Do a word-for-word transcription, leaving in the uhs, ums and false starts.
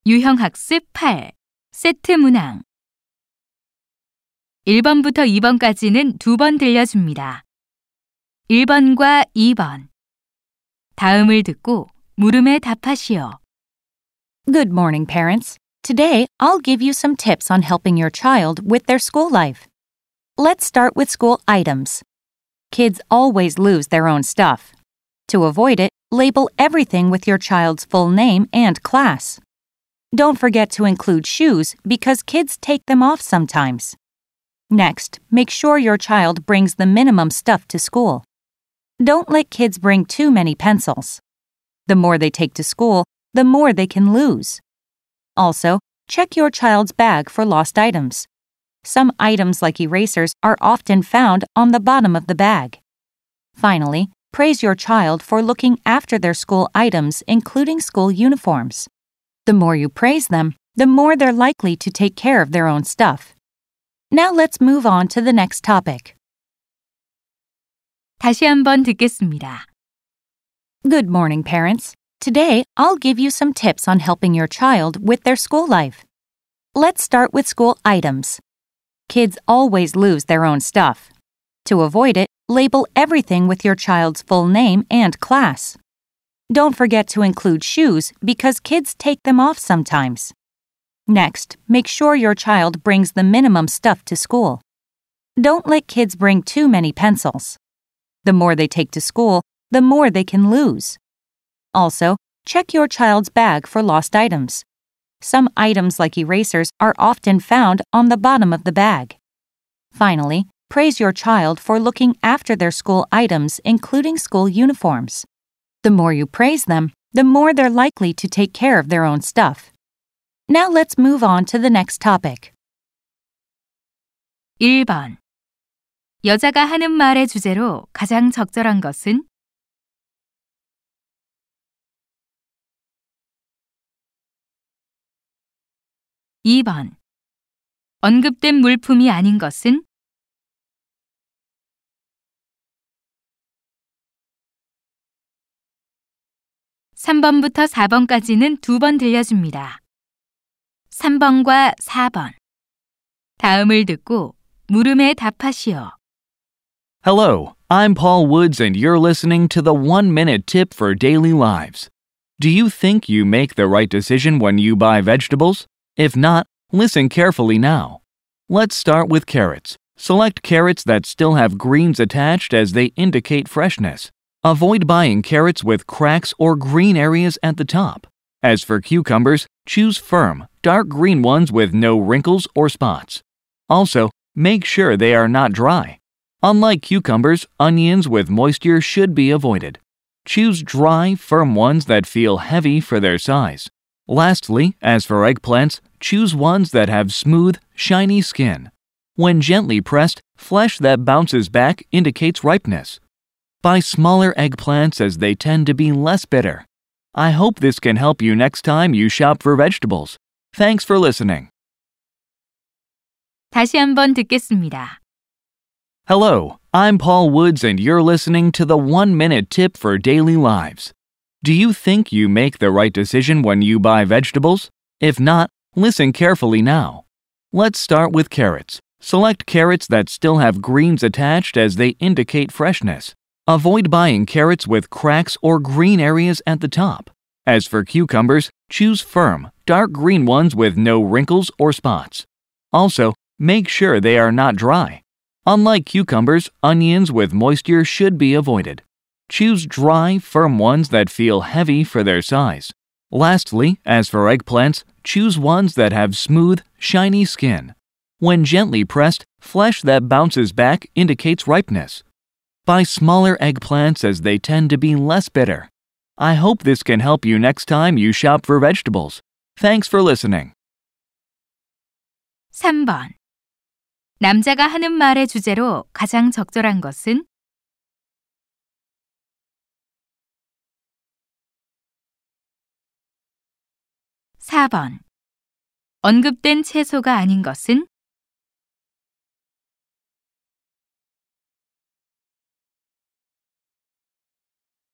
유형학습 팔. 세트 문항. 일 번부터 이 번까지는 두 번 들려줍니다. 일 번과 이 번. 다음을 듣고 물음에 답하시오. Good morning, parents. Today, I'll give you some tips on helping your child with their school life. Let's start with school items. Kids always lose their own stuff. To avoid it, label everything with your child's full name and class. Don't forget to include shoes because kids take them off sometimes. Next, make sure your child brings the minimum stuff to school. Don't let kids bring too many pencils. The more they take to school, the more they can lose. Also, check your child's bag for lost items. Some items like erasers are often found on the bottom of the bag. Finally, praise your child for looking after their school items, including school uniforms. The more you praise them, the more they're likely to take care of their own stuff. Now let's move on to the next topic. 다시 한번 듣겠습니다. Good morning, parents. Today, I'll give you some tips on helping your child with their school life. Let's start with school items. Kids always lose their own stuff. To avoid it, label everything with your child's full name and class. Don't forget to include shoes because kids take them off sometimes. Next, make sure your child brings the minimum stuff to school. Don't let kids bring too many pencils. The more they take to school, the more they can lose. Also, check your child's bag for lost items. Some items like erasers are often found on the bottom of the bag. Finally, praise your child for looking after their school items, including school uniforms. The more you praise them, the more they're likely to take care of their own stuff. Now let's move on to the next topic. 일 번. 여자가 하는 말의 주제로 가장 적절한 것은? 이 번. 언급된 물품이 아닌 것은? 삼 번부터 사 번까지는 두 번 들려줍니다. 삼 번과 사 번. 다음을 듣고 물음에 답하시오. Hello, I'm Paul Woods and you're listening to the one minute tip for daily lives. Do you think you make the right decision when you buy vegetables? If not, listen carefully now. Let's start with carrots. Select carrots that still have greens attached as they indicate freshness. Avoid buying carrots with cracks or green areas at the top. As for cucumbers, choose firm, dark green ones with no wrinkles or spots. Also, make sure they are not dry. Unlike cucumbers, onions with moisture should be avoided. Choose dry, firm ones that feel heavy for their size. Lastly, as for eggplants, choose ones that have smooth, shiny skin. When gently pressed, flesh that bounces back indicates ripeness. Buy smaller eggplants as they tend to be less bitter. I hope this can help you next time you shop for vegetables. Thanks for listening. 다시 한번 듣겠습니다. Hello, I'm Paul Woods and you're listening to the one minute tip for daily lives. Do you think you make the right decision when you buy vegetables? If not, listen carefully now. Let's start with carrots. Select carrots that still have greens attached as they indicate freshness. Avoid buying carrots with cracks or green areas at the top. As for cucumbers, choose firm, dark green ones with no wrinkles or spots. Also, make sure they are not dry. Unlike cucumbers, onions with moisture should be avoided. Choose dry, firm ones that feel heavy for their size. Lastly, as for eggplants, choose ones that have smooth, shiny skin. When gently pressed, flesh that bounces back indicates ripeness. Buy smaller eggplants as they tend to be less bitter. I hope this can help you next time you shop for vegetables. Thanks for listening. 삼 번. 남자가 하는 말의 주제로 가장 적절한 것은? 사 번. 언급된 채소가 아닌 것은?